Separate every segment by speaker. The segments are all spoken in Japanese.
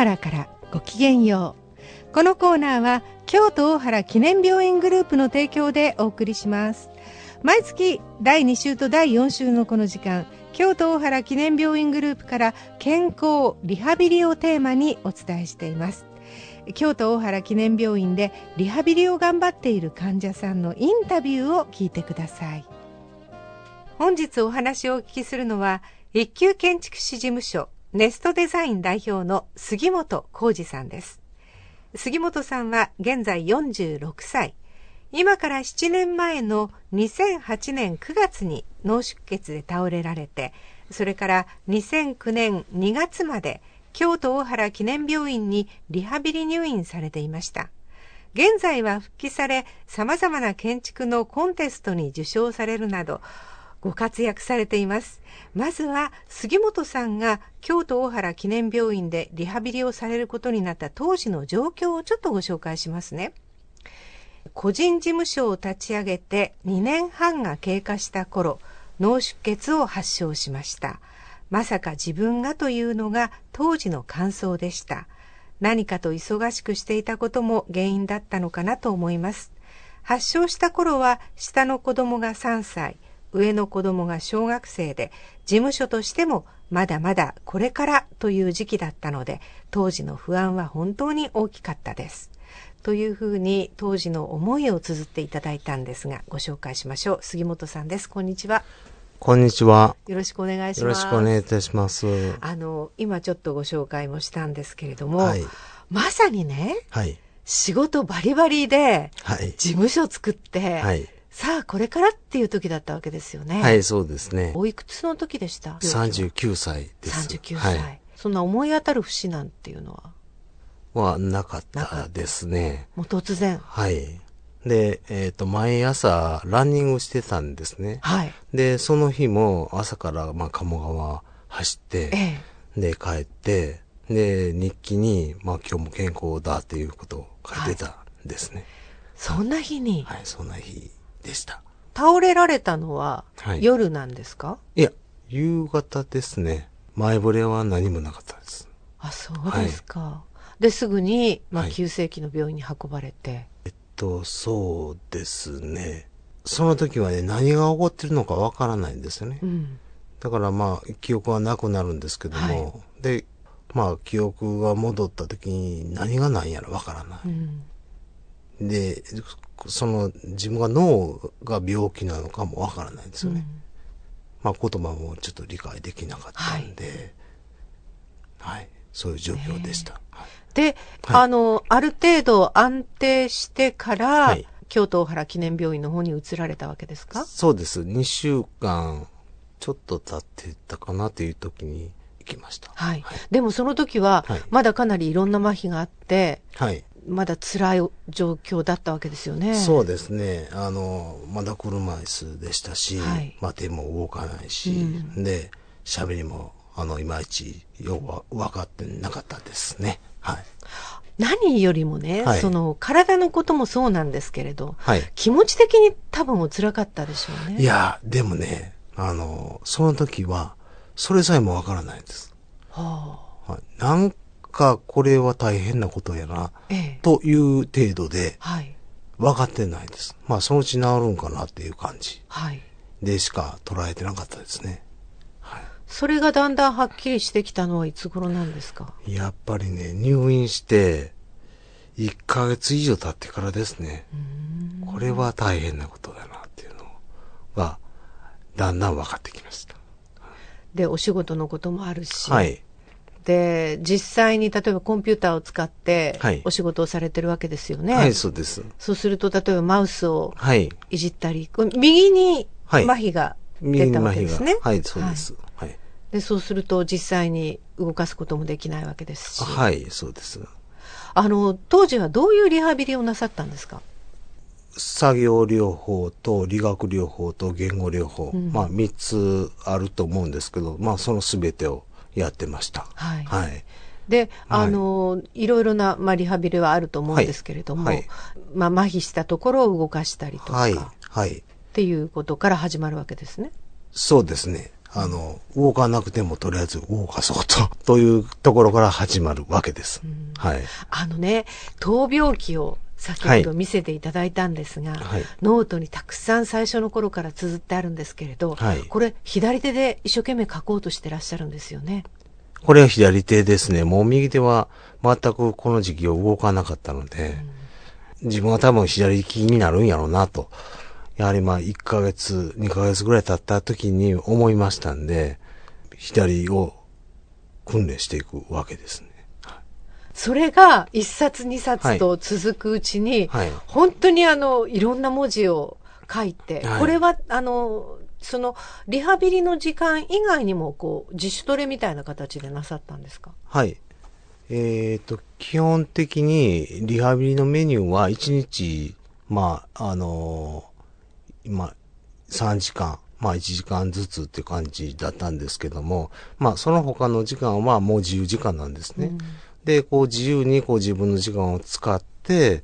Speaker 1: 原からごきげんよう。このコーナーは京都大原記念病院グループの提供でお送りします。毎月第2週と第4週のこの時間、京都大原記念病院グループから健康リハビリをテーマにお伝えしています。京都大原記念病院でリハビリを頑張っている患者さんのインタビューを聞いてください。本日お話をお聞きするのは、一級建築士事務所ネストデザイン代表の杉本浩二さんです。杉本さんは現在46歳。今から7年前の2008年9月に脳出血で倒れられて、それから2009年2月まで京都大原記念病院にリハビリ入院されていました。現在は復帰され、様々な建築のコンテストに受賞されるなど、ご活躍されています。まずは杉本さんが京都大原記念病院でリハビリをされることになった当時の状況をちょっとご紹介しますね。個人事務所を立ち上げて2年半が経過した頃、脳出血を発症しました。まさか自分がというのが当時の感想でした。何かと忙しくしていたことも原因だったのかなと思います。発症した頃は下の子供が3歳、上の子供が小学生で、事務所としてもまだまだこれからという時期だったので、当時の不安は本当に大きかったです。というふうに当時の思いを綴っていただいたんですが、ご紹介しましょう。杉本さんです。こんにちは。
Speaker 2: こんにちは。
Speaker 1: よろしくお願いします。
Speaker 2: よろしくお願いいたします。
Speaker 1: 今ちょっとご紹介もしたんですけれども、
Speaker 2: はい、
Speaker 1: まさにね、
Speaker 2: はい、
Speaker 1: 仕事バリバリで、
Speaker 2: はい、
Speaker 1: 事務所作って、
Speaker 2: はい、
Speaker 1: さあこれからっていう時だったわけですよね。
Speaker 2: はい、そうですね。
Speaker 1: おいくつの時でした？
Speaker 2: 39歳です。
Speaker 1: 39歳、はい。そんな思い当たる節なんていうの
Speaker 2: はなかったですね。
Speaker 1: もう突然。
Speaker 2: はい。で、毎朝ランニングしてたんですね。
Speaker 1: はい。
Speaker 2: で、その日も朝から鴨川走って、で、帰って、で、日記に、今日も健康だっていうことを書いてたんですね。はい、
Speaker 1: そんな日に？
Speaker 2: はい、そんな日でした。
Speaker 1: 倒れられたのは、夜なんですか？
Speaker 2: いや、夕方ですね。前触れは何もなかったです。
Speaker 1: あ、そうですか。はい、で、すぐに、急性期の病院に運ばれて。
Speaker 2: そうですね。その時はね、何が起こってるのかわからないんですよね。うん、だから記憶はなくなるんですけども、はい、で、記憶が戻った時に何が何やらわからない。うん、で、自分が脳が病気なのかもわからないんですよね。うん、言葉もちょっと理解できなかったんで、はい、そういう状況でした。
Speaker 1: で、はい、ある程度安定してから、はい、京都大原記念病院の方に移られたわけですか？
Speaker 2: そうです。2週間ちょっと経ってたかなという時に行きました。
Speaker 1: はい。はい、でもその時は、まだかなりいろんな麻痺があって、はい、まだ辛い状況だったわけですよね。
Speaker 2: そうですね。まだ車椅子でしたし、はい、手も動かないし、うん、で、喋りも、いまいちよく分かってなかったですね。はい。
Speaker 1: 何よりもね、はい、体のこともそうなんですけれど、
Speaker 2: はい、
Speaker 1: 気持ち的に多分お辛かったでしょうね。
Speaker 2: いや、でもね、その時は、それさえもわからないです。はあ、はい、なんかこれは大変なことやな、という程度で、分かってないです。そのうち治るんかなっていう感じでしか捉えてなかったですね。
Speaker 1: それがだんだんはっきりしてきたのはいつ頃なんですか？
Speaker 2: やっぱりね、入院して1ヶ月以上経ってからですね。これは大変なことだなっていうのがだんだん分かってきました。
Speaker 1: で、お仕事のこともあるし、
Speaker 2: はい、
Speaker 1: で、実際に例えばコンピューターを使ってお仕事をされてるわけですよね。
Speaker 2: はい、そうです。
Speaker 1: そうすると例えばマウスをいじったり、右に麻痺が出たわけですね。
Speaker 2: はい、そうです。
Speaker 1: で、そうすると実際に動かすこともできないわけですし。
Speaker 2: はい、そうです。
Speaker 1: 当時はどういうリハビリをなさったんですか？
Speaker 2: 作業療法と理学療法と言語療法、3つあると思うんですけど、その全てをやってました。
Speaker 1: はい。はい、で、いろいろな、リハビリはあると思うんですけれども、麻痺したところを動かしたりとか、っていうことから始まるわけですね。
Speaker 2: そうですね。 動かなくてもとりあえず動かそうというところから始まるわけです。はい。
Speaker 1: 闘病記を先ほど見せていただいたんですが、はい、ノートにたくさん最初の頃から綴ってあるんですけれど、はい、これ左手で一生懸命書こうとしてらっしゃるんですよね。
Speaker 2: これは左手ですね。もう右手は全くこの時期を動かなかったので、自分は多分左利きになるんやろうなと。やはり1ヶ月、2ヶ月ぐらい経った時に思いましたんで、左を訓練していくわけですね。
Speaker 1: それが1冊2冊と続くうちに、はいはい、本当にいろんな文字を書いて、はい、これはそのリハビリの時間以外にも自主トレみたいな形でなさったんですか？
Speaker 2: はい。基本的にリハビリのメニューは1日、今3時間、1時間ずつっていう感じだったんですけども、その他の時間はもう自由時間なんですね。で、自由に自分の時間を使って、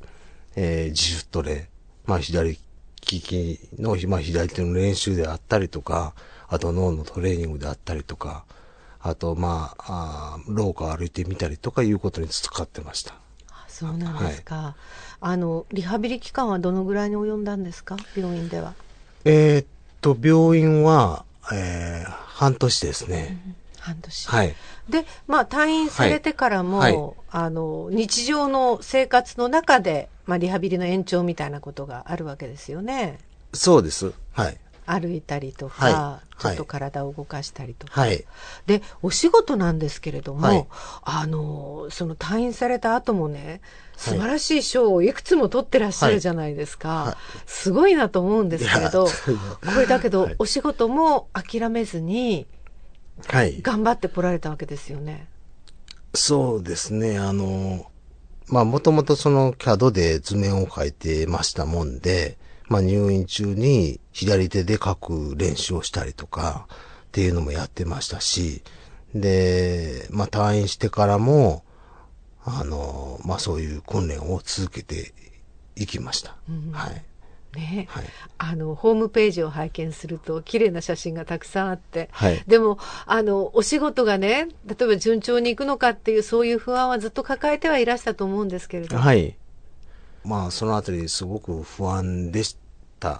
Speaker 2: 自主トレ、左利きの、左手の練習であったりとか、あと脳のトレーニングであったりとか、あと、廊下を歩いてみたりとかいうことに使ってました。
Speaker 1: そうなんですか。はい、リハビリ期間はどのぐらいに及んだんですか？病院では。
Speaker 2: 病院は、半年ですね。
Speaker 1: 半年。
Speaker 2: はい。
Speaker 1: で、退院されてからも、はい、日常の生活の中で、リハビリの延長みたいなことがあるわけですよね。
Speaker 2: そうです。はい。
Speaker 1: 歩いたりとか、はい、ちょっと体を動かしたりとか。
Speaker 2: はい。
Speaker 1: で、お仕事なんですけれども、はい、その退院された後もね、素晴らしい賞をいくつも取ってらっしゃるじゃないですか。はい、すごいなと思うんですけれど、これだけど、はい、お仕事も諦めずに、はい。頑張ってこられたわけですよね。
Speaker 2: そうですね。もともとCAD で図面を描いてましたもんで、入院中に左手で書く練習をしたりとかっていうのもやってましたし、で、退院してからも、そういう訓練を続けていきました。はい。
Speaker 1: ね、はい、ホームページを拝見すると綺麗な写真がたくさんあって、
Speaker 2: はい、
Speaker 1: でもお仕事がね、例えば順調にいくのかっていうそういう不安はずっと抱えてはいらしたと思うんですけれど。
Speaker 2: はい。そのあたりすごく不安でした。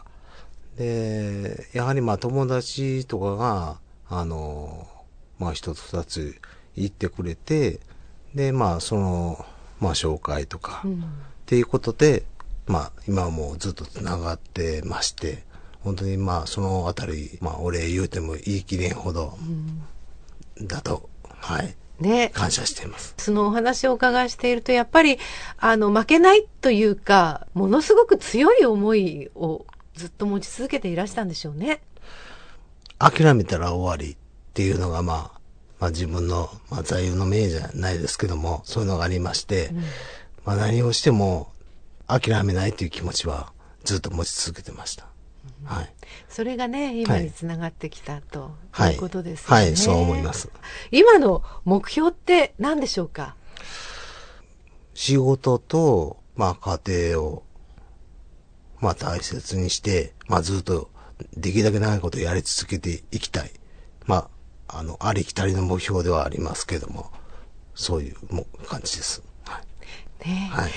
Speaker 2: で、やはり友達とかが一つ二つ言ってくれて、で紹介とか、っていうことで。今はもうずっと繋がってまして、本当にそのあたり、お礼言うても言い切れんほど、だと、はい。ね。感謝しています。
Speaker 1: そのお話をお伺いしていると、やっぱり、負けないというか、ものすごく強い思いをずっと持ち続けていらしたんでしょうね。
Speaker 2: 諦めたら終わりっていうのが、自分の、座右の銘じゃないですけども、そういうのがありまして、何をしても、諦めないという気持ちはずっと持ち続けてました。はい。
Speaker 1: それがね、今につながってきたということですよね。
Speaker 2: はい、そう思います。
Speaker 1: 今の目標って何でしょうか？
Speaker 2: 仕事と、家庭を、大切にして、ずっとできるだけ長いことをやり続けていきたい。ありきたりの目標ではありますけども、そういう感じです。
Speaker 1: ね、はい、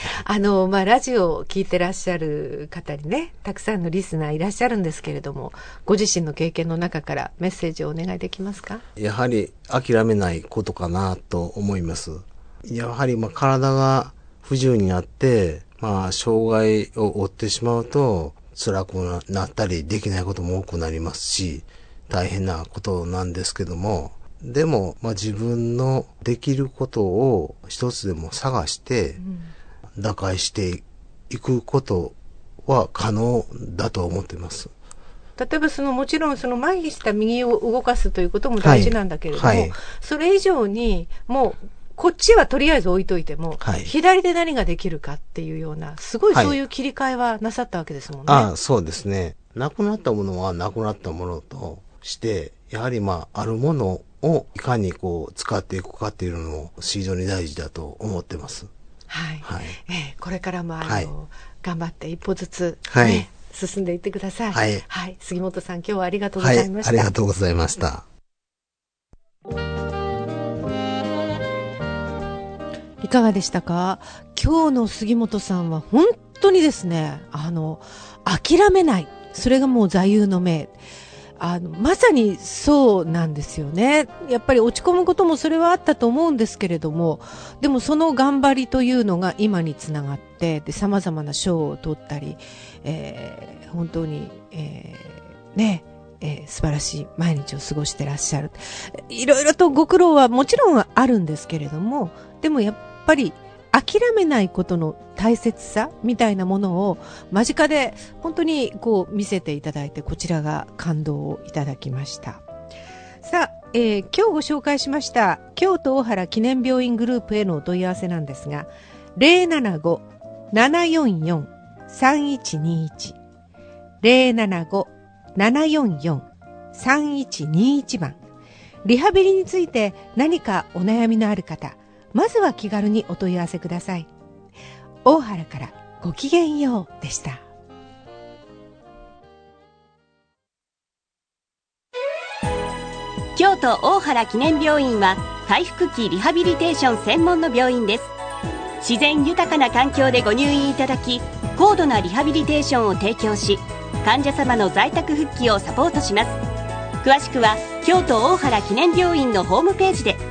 Speaker 1: ラジオを聞いてらっしゃる方にね、たくさんのリスナーいらっしゃるんですけれども、ご自身の経験の中からメッセージをお願いできますか？
Speaker 2: やはり諦めないことかなと思います。やはり体が不自由になって、障害を負ってしまうと辛くなったりできないことも多くなりますし、大変なことなんですけども、でも、自分のできることを一つでも探して、打開していくことは可能だと思っています。
Speaker 1: 例えばもちろん麻痺した右を動かすということも大事なんだけれども、はいはい、それ以上にもうこっちはとりあえず置いといても、はい、左で何ができるかっていうような、すごいそういう切り替えはなさったわけですもんね。
Speaker 2: そうですね。なくなったものはなくなったものとして、やはりあるものをいかに使っていくかっていうのも非常に大事だと思ってます。
Speaker 1: はい。はい、これからも
Speaker 2: はい、
Speaker 1: 頑張って一歩ずつ、
Speaker 2: はい、
Speaker 1: 進んでいってください。
Speaker 2: はい。
Speaker 1: はい。杉本さん、今日はありがとうございました。
Speaker 2: はい、ありがとうございました。
Speaker 1: いかがでしたか？今日の杉本さんは本当にですね、諦めない。それがもう座右の銘。まさにそうなんですよね。やっぱり落ち込むこともそれはあったと思うんですけれども、でもその頑張りというのが今につながって、で、様々な賞を取ったり、本当に、素晴らしい毎日を過ごしてらっしゃる。いろいろとご苦労はもちろんあるんですけれども、でもやっぱり諦めないことの大切さみたいなものを間近で本当にこう見せていただいて、こちらが感動をいただきました。さあ、今日ご紹介しました京都大原記念病院グループへのお問い合わせなんですが、075-744-3121 075-744-3121番。リハビリについて何かお悩みのある方、まずは気軽にお問い合わせください。大原からごきげんようでした。
Speaker 3: 京都大原記念病院は回復期リハビリテーション専門の病院です。自然豊かな環境でご入院いただき、高度なリハビリテーションを提供し、患者様の在宅復帰をサポートします。詳しくは京都大原記念病院のホームページで